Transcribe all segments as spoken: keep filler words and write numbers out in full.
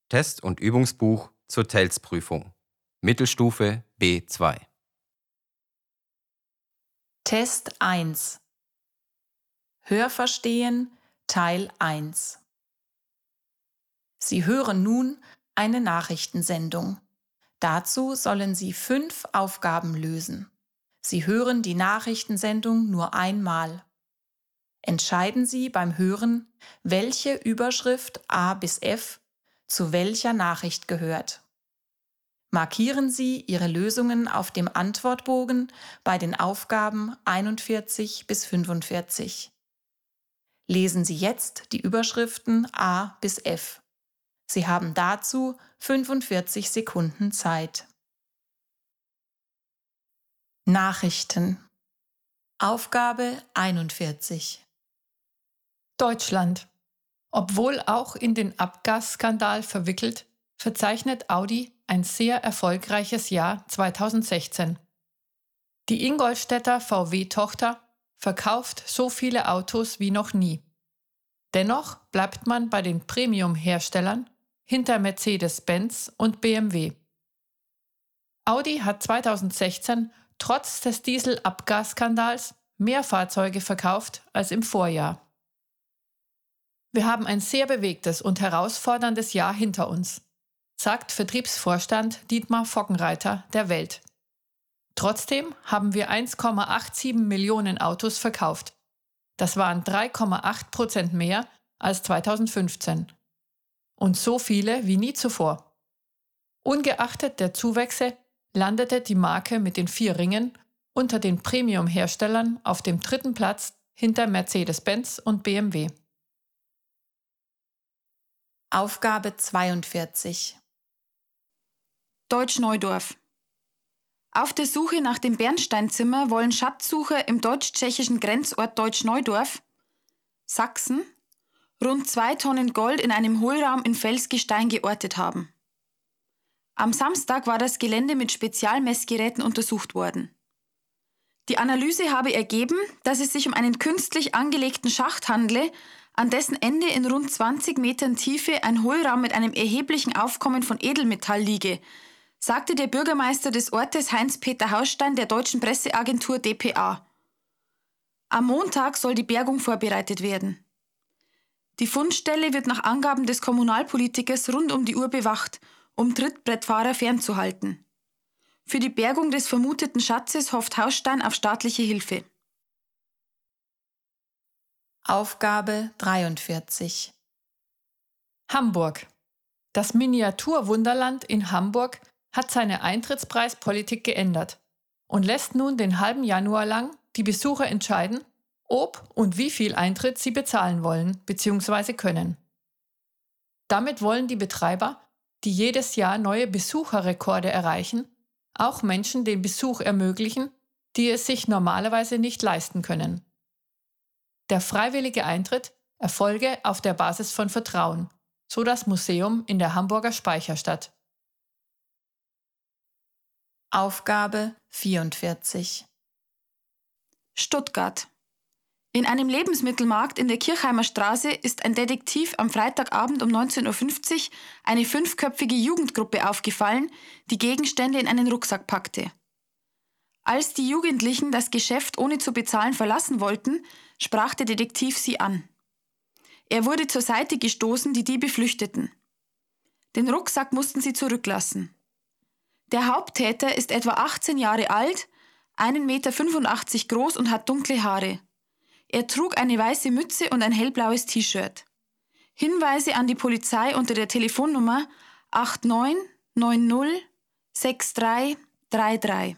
Test- und Übungsbuch zur T E L S-Prüfung. Mittelstufe B zwei. Test eins. Hörverstehen Teil eins. Sie hören nun eine Nachrichtensendung. Dazu sollen Sie fünf Aufgaben lösen. Sie hören die Nachrichtensendung nur einmal. Entscheiden Sie beim Hören, welche Überschrift A bis F zu welcher Nachricht gehört. Markieren Sie Ihre Lösungen auf dem Antwortbogen bei den Aufgaben einundvierzig bis fünfundvierzig. Lesen Sie jetzt die Überschriften A bis F. Sie haben dazu fünfundvierzig Sekunden Zeit. Nachrichten. Aufgabe einundvierzig. Deutschland. Obwohl auch in den Abgasskandal verwickelt, verzeichnet Audi ein sehr erfolgreiches Jahr zweitausendsechzehn. Die Ingolstädter V W-Tochter verkauft so viele Autos wie noch nie. Dennoch bleibt man bei den Premium-Herstellern hinter Mercedes-Benz und B M W. Audi hat zweitausendsechzehn trotz des Dieselabgasskandals mehr Fahrzeuge verkauft als im Vorjahr. Wir haben ein sehr bewegtes und herausforderndes Jahr hinter uns, sagt Vertriebsvorstand Dietmar Fockenreiter der Welt. Trotzdem haben wir eins Komma siebenundachtzig Millionen Autos verkauft. Das waren drei Komma acht Prozent mehr als zweitausendfünfzehn. Und so viele wie nie zuvor. Ungeachtet der Zuwächse landete die Marke mit den vier Ringen unter den Premium-Herstellern auf dem dritten Platz hinter Mercedes-Benz und B M W. Aufgabe zweiundvierzig. Deutsch-Neudorf. Auf der Suche nach dem Bernsteinzimmer wollen Schatzsucher im deutsch-tschechischen Grenzort Deutsch-Neudorf, Sachsen, rund zwei Tonnen Gold in einem Hohlraum in Felsgestein geortet haben. Am Samstag war das Gelände mit Spezialmessgeräten untersucht worden. Die Analyse habe ergeben, dass es sich um einen künstlich angelegten Schacht handle, an dessen Ende in rund zwanzig Metern Tiefe ein Hohlraum mit einem erheblichen Aufkommen von Edelmetall liege, sagte der Bürgermeister des Ortes Heinz-Peter Hausstein der deutschen Presseagentur D P A. Am Montag soll die Bergung vorbereitet werden. Die Fundstelle wird nach Angaben des Kommunalpolitikers rund um die Uhr bewacht, um Trittbrettfahrer fernzuhalten. Für die Bergung des vermuteten Schatzes hofft Hausstein auf staatliche Hilfe. Aufgabe dreiundvierzig. Hamburg. Das Miniaturwunderland in Hamburg hat seine Eintrittspreispolitik geändert und lässt nun den halben Januar lang die Besucher entscheiden, ob und wie viel Eintritt sie bezahlen wollen bzw. können. Damit wollen die Betreiber, die jedes Jahr neue Besucherrekorde erreichen, auch Menschen den Besuch ermöglichen, die es sich normalerweise nicht leisten können. Der freiwillige Eintritt erfolge auf der Basis von Vertrauen, so das Museum in der Hamburger Speicherstadt. Aufgabe vierundvierzig. Stuttgart. In einem Lebensmittelmarkt in der Kirchheimer Straße ist ein Detektiv am Freitagabend um neunzehn Uhr fünfzig eine fünfköpfige Jugendgruppe aufgefallen, die Gegenstände in einen Rucksack packte. Als die Jugendlichen das Geschäft ohne zu bezahlen verlassen wollten, sprach der Detektiv sie an. Er wurde zur Seite gestoßen, die Diebe flüchteten. Den Rucksack mussten sie zurücklassen. Der Haupttäter ist etwa achtzehn Jahre alt, ein Meter fünfundachtzig groß und hat dunkle Haare. Er trug eine weiße Mütze und ein hellblaues T-Shirt. Hinweise an die Polizei unter der Telefonnummer acht neun neun null sechs drei drei drei.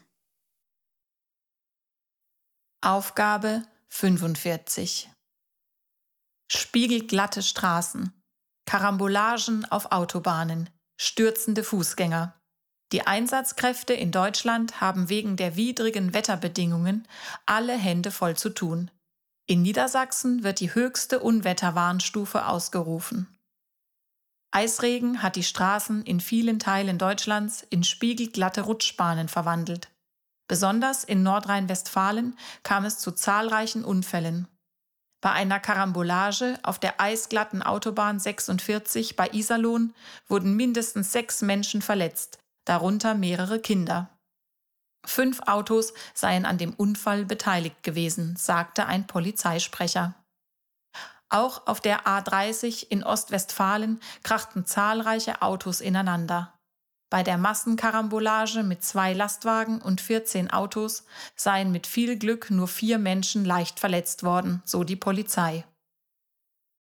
Aufgabe fünfundvierzig. Spiegelglatte Straßen, Karambolagen auf Autobahnen, stürzende Fußgänger. Die Einsatzkräfte in Deutschland haben wegen der widrigen Wetterbedingungen alle Hände voll zu tun. In Niedersachsen wird die höchste Unwetterwarnstufe ausgerufen. Eisregen hat die Straßen in vielen Teilen Deutschlands in spiegelglatte Rutschbahnen verwandelt. Besonders in Nordrhein-Westfalen kam es zu zahlreichen Unfällen. Bei einer Karambolage auf der eisglatten Autobahn sechsundvierzig bei Iserlohn wurden mindestens sechs Menschen verletzt, darunter mehrere Kinder. Fünf Autos seien an dem Unfall beteiligt gewesen, sagte ein Polizeisprecher. Auch auf der A dreißig in Ostwestfalen krachten zahlreiche Autos ineinander. Bei der Massenkarambolage mit zwei Lastwagen und vierzehn Autos seien mit viel Glück nur vier Menschen leicht verletzt worden, so die Polizei.